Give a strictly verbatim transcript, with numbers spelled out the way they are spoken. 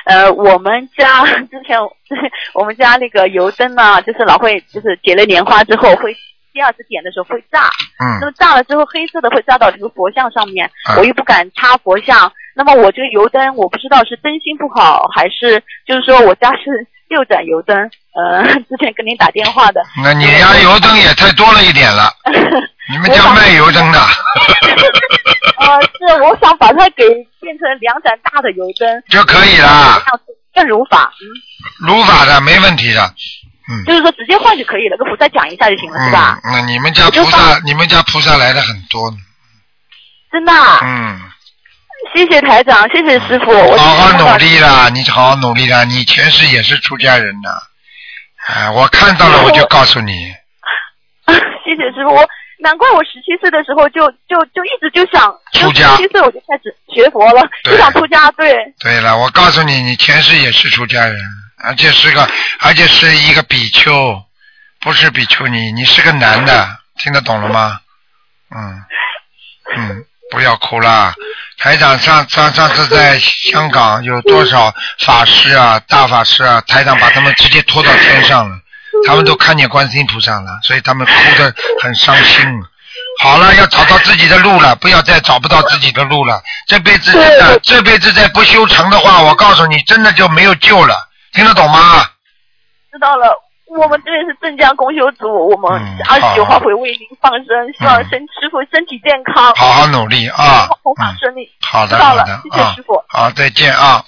呃，我们家之前我们家那个油灯呢，就是老会就是结了莲花之后会第二次点的时候会炸， 嗯， 那么炸了之后黑色的会炸到这个佛像上面， 嗯、 我又不敢插佛像，那么我这个油灯我不知道是灯芯不好，还是就是说我家是六盏油灯，呃，之前跟您打电话的。 那你家油灯也太多了一点了，你们家卖油灯的。 呃，是我想把它给变成两盏大的油灯就可以了， 更如法，嗯， 如法的没问题的，嗯， 就是说直接换就可以了，跟菩萨讲一下就行了， 嗯、 是吧？ 那你们家菩萨，你们家菩萨来的很多呢， 真的、啊？ 嗯， 谢谢台长，谢谢师傅，我好好努力啦，你好好努力啦，你前世也是出家人呐，哎、呃，我看到了我就告诉你。 谢谢师傅，我难怪我十七岁的时候就就就一直就想出家， 十七岁我就开始学佛了，就想出家，对。 对了，我告诉你，你前世也是出家人，而且是个，而且是一个比丘，不是比丘尼，你是个男的，听得懂了吗？嗯嗯，不要哭啦。台长上上上次在香港有多少法师啊，大法师啊，台长把他们直接拖到天上了，他们都看见观世音菩萨了，所以他们哭得很伤心。好了，要找到自己的路了，不要再找不到自己的路了。这辈子真的，这辈子再不修成的话，我告诉你，真的就没有救了。听得懂吗？ 知道了。我们这边是镇江公修组，我们二十九号会为您放生，嗯、希望身师傅身体健康， 好好努力啊， 弘法顺利。 嗯、好的， 知道了， 好的， 谢谢师傅。 啊、好，再见啊。